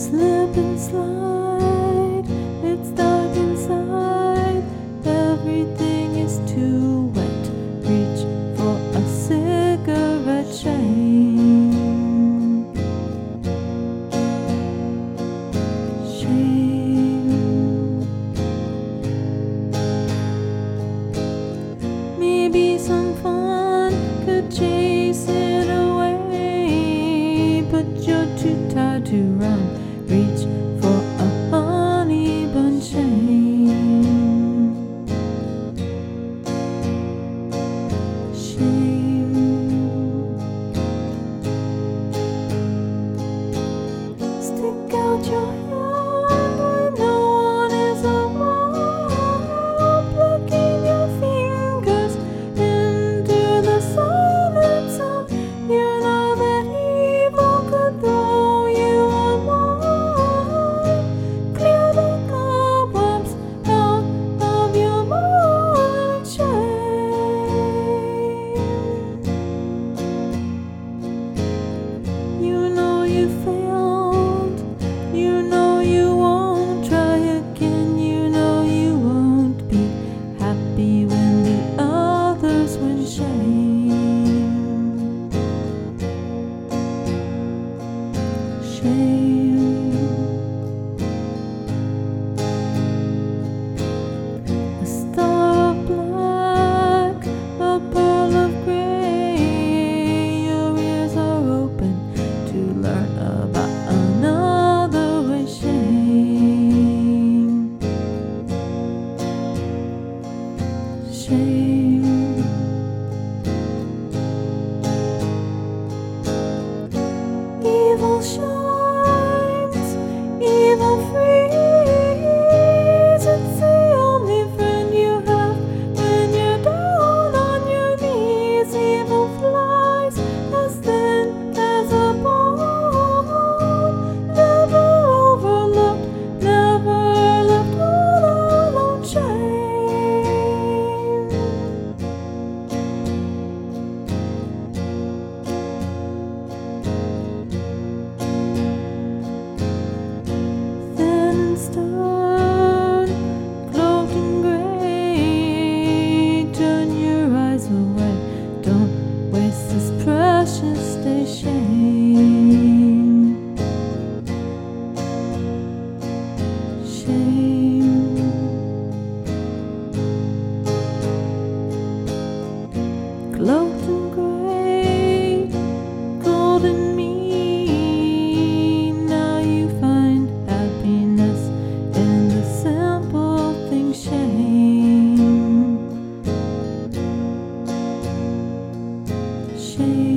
Slip and slide, it's dark inside, everything is too wet. Reach for a cigarette shame. Shame. Maybe some fun could chase it away, but you're too tired to run. Reach for a honey bun shame. Shame. Stick out your hand when no one is around. Plug in your fingers into the silent sound. You know that evil could throw you on one. Clear the cobwebs out of your mind. Shame. You know you failed. You know you won't try again. You know you won't be happy when the others win. Shame. Shame. A star of black, a pearl of gray. Your ears are open to learn about another way. Shame. Shame. Evil shines, evil frees. It's the only friend you have when you're down on your knees. Evil flies as thin as a bone. Never overlooked, never left all alone. Shame. Thin and stern, cloaked in gray. Turn your eyes away, don't waste this precious day. Shame. Shame. Cloaked in gray, golden mean. Now you find happiness in the simple thing. Shame. Shame.